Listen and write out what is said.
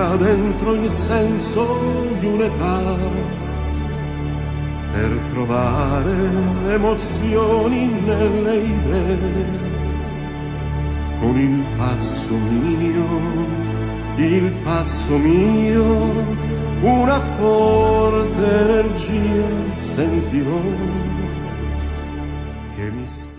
cerca dentro il senso di un'età per trovare emozioni nelle idee. Con il passo mio, una forte energia sentirò che mi